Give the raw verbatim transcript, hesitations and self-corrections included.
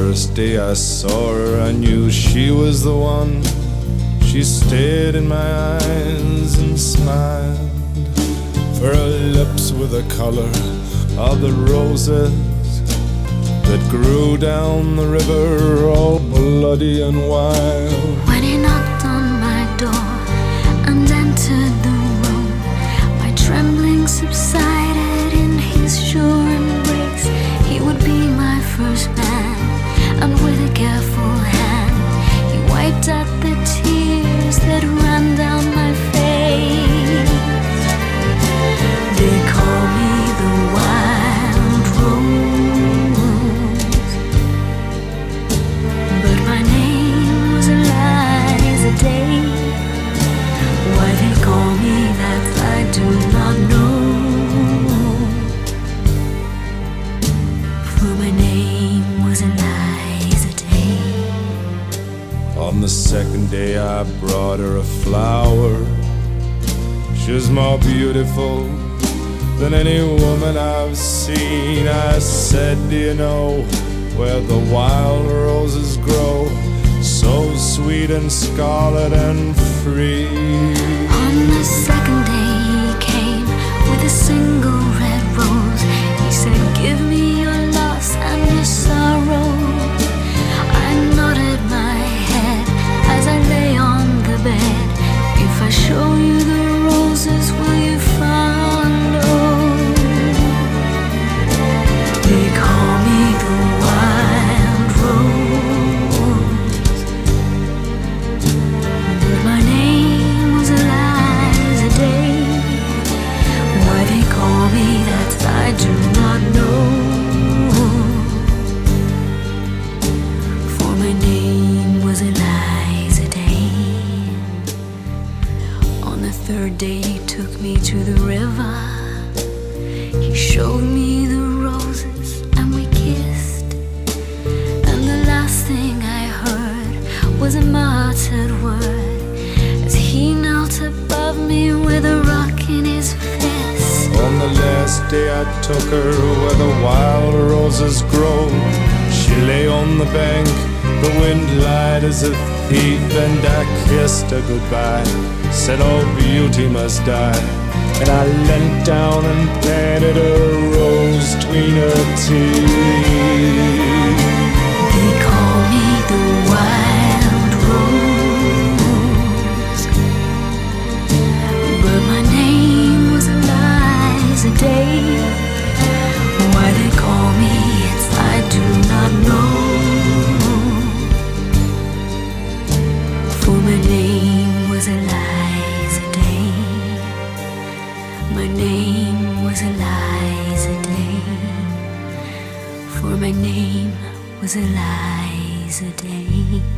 first day I saw her, I knew she was the one. She stared in my eyes and smiled, for her lips were the color of the roses that grew down the river, all bloody and wild. When he knocked on my door and entered the room, my trembling subsided in his sure embrace. He would be my first man, and with a careful hand he wiped out the tears that ran down my face. They call me the wild rose, but my name was Eliza Day. Why they call me that I do not know, for my name was Eliza Day. On the second day I brought her a flower. She was more beautiful than any woman I've seen. I said, do you know where the wild roses grow, so sweet and scarlet and free? On the second day he came with a single red rose. He said, give me your loss and your sorrow. I nodded my head as I lay on the bed. If I show you the roses, will you follow? They call me the wild rose, but my name was Eliza Day. Why they call me that I do not know, for my name was Eliza Day. On the third day he took me to the river. He showed me the roses and we kissed, and the last thing I heard was a muttered word as he knelt above me with a rock in his fist. On the last day I took her where the wild roses grow. She lay on the bank, the wind lied as a thief, and I kissed her goodbye, said all beauty must die. And I leant down and planted a rose between her teeth. They call me the wild rose, but my name was Eliza Day. Why they call me it I do not know, for my name was Eliza Day. My name was Eliza Day, for my name was Eliza Day.